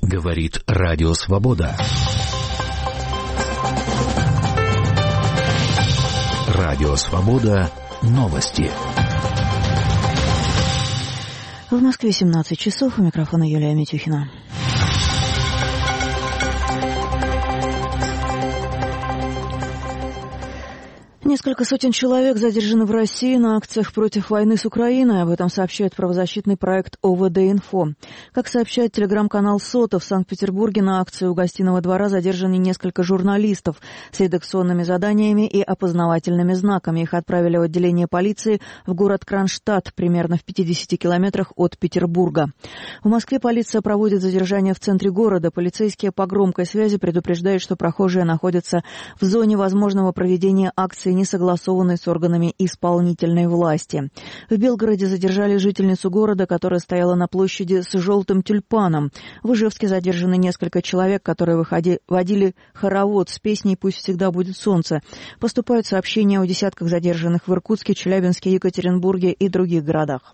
Говорит Радио Свобода. Радио Свобода. Новости. В Москве 17 часов. У микрофона Юлия Митюхина. Несколько сотен человек задержаны в России на акциях против войны с Украиной. Об этом сообщает правозащитный проект ОВД-Инфо. Как сообщает телеграм-канал СОТА, в Санкт-Петербурге на акции у Гостиного двора задержаны несколько журналистов с редакционными заданиями и опознавательными знаками. Их отправили в отделение полиции в город Кронштадт, примерно в 50 километрах от Петербурга. В Москве полиция проводит задержания в центре города. Полицейские по громкой связи предупреждают, что прохожие находятся в зоне возможного проведения акции, не согласованной с органами исполнительной власти. В Белгороде задержали жительницу города, которая стояла на площади с желтым тюльпаном. В Ижевске задержаны несколько человек, которые водили хоровод с песней «Пусть всегда будет солнце». Поступают сообщения о десятках задержанных в Иркутске, Челябинске, Екатеринбурге и других городах.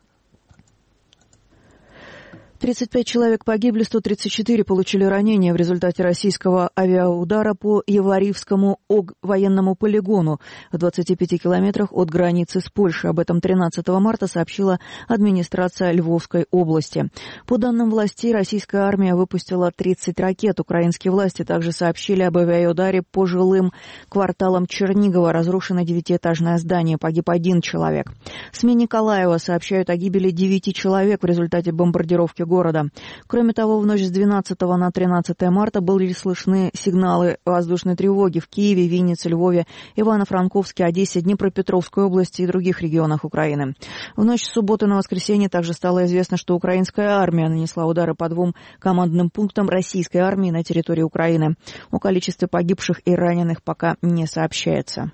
35 человек погибли, 134 получили ранения в результате российского авиаудара по Яворивскому военному полигону в 25 километрах от границы с Польшей. Об этом 13 марта сообщила администрация Львовской области. По данным властей, российская армия выпустила 30 ракет. Украинские власти также сообщили об авиаударе по жилым кварталам Чернигова. Разрушено 9-этажное здание, погиб 1 человек. СМИ Николаева сообщают о гибели 9 человек в результате бомбардировки города. Кроме того, в ночь с 12 на 13 марта были слышны сигналы воздушной тревоги в Киеве, Виннице, Львове, Ивано-Франковске, Одессе, Днепропетровской области и других регионах Украины. В ночь с субботы на воскресенье также стало известно, что украинская армия нанесла удары по 2 командным пунктам российской армии на территории Украины. О количестве погибших и раненых пока не сообщается.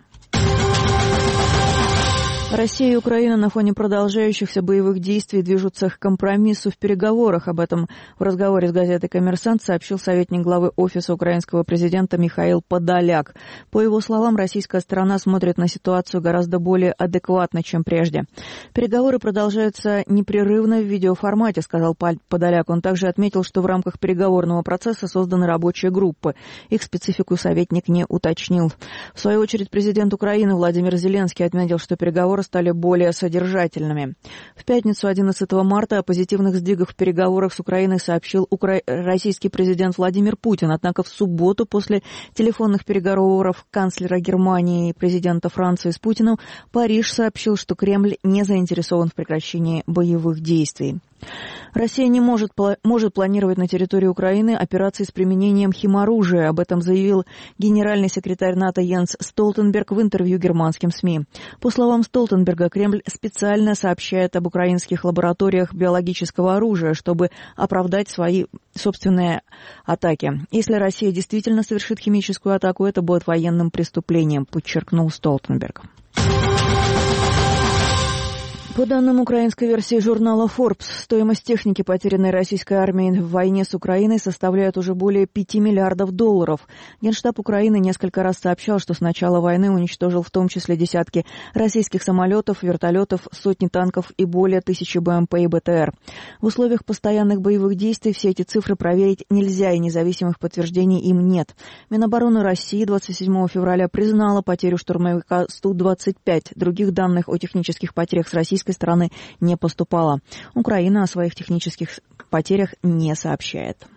Россия и Украина на фоне продолжающихся боевых действий движутся к компромиссу в переговорах. Об этом в разговоре с газетой «Коммерсант» сообщил советник главы Офиса украинского президента Михаил Подоляк. По его словам, российская сторона смотрит на ситуацию гораздо более адекватно, чем прежде. Переговоры продолжаются непрерывно в видеоформате, сказал Подоляк. Он также отметил, что в рамках переговорного процесса созданы рабочие группы. Их специфику советник не уточнил. В свою очередь, президент Украины Владимир Зеленский отметил, что переговоры стали более содержательными. В пятницу 11 марта о позитивных сдвигах в переговорах с Украиной сообщил российский президент Владимир Путин. Однако в субботу после телефонных переговоров канцлера Германии и президента Франции с Путиным Париж сообщил, что Кремль не заинтересован в прекращении боевых действий. Россия не может планировать на территории Украины операции с применением химоружия. Об этом заявил генеральный секретарь НАТО Йенс Столтенберг в интервью германским СМИ. По словам Столтенберга, Кремль специально сообщает об украинских лабораториях биологического оружия, чтобы оправдать свои собственные атаки. Если Россия действительно совершит химическую атаку, это будет военным преступлением, подчеркнул Столтенберг. По данным украинской версии журнала Forbes, стоимость техники, потерянной российской армией в войне с Украиной, составляет уже более $5 миллиардов. Генштаб Украины несколько раз сообщал, что с начала войны уничтожил в том числе десятки российских самолетов, вертолетов, сотни танков и более 1000 БМП и БТР. В условиях постоянных боевых действий все эти цифры проверить нельзя, и независимых подтверждений им нет. Минобороны России 27 февраля признала потерю штурмовика Су-25. Других данных о технических потерях с российской стороны не поступало. Украина о своих технических потерях не сообщает.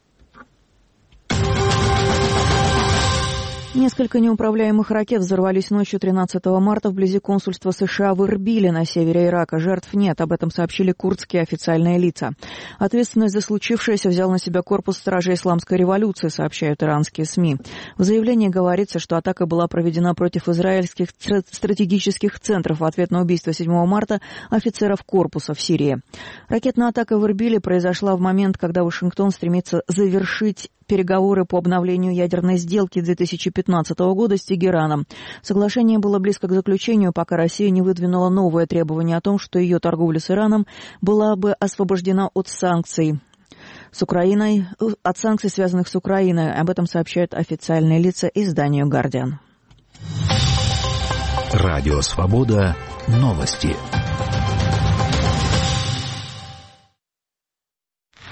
Несколько неуправляемых ракет взорвались ночью 13 марта вблизи консульства США в Эрбиле на севере Ирака. Жертв нет, об этом сообщили курдские официальные лица. Ответственность за случившееся взял на себя корпус стражей исламской революции, сообщают иранские СМИ. В заявлении говорится, что атака была проведена против израильских стратегических центров в ответ на убийство 7 марта офицеров корпуса в Сирии. Ракетная атака в Эрбиле произошла в момент, когда Вашингтон стремится завершить переговоры по обновлению ядерной сделки 2015 года с Тегераном. Соглашение было близко к заключению, пока Россия не выдвинула новое требование о том, что ее торговля с Ираном была бы освобождена от санкций с Украиной, от санкций, связанных с Украиной. Об этом сообщают официальные лица изданию «Гардиан». Радио «Свобода». Новости.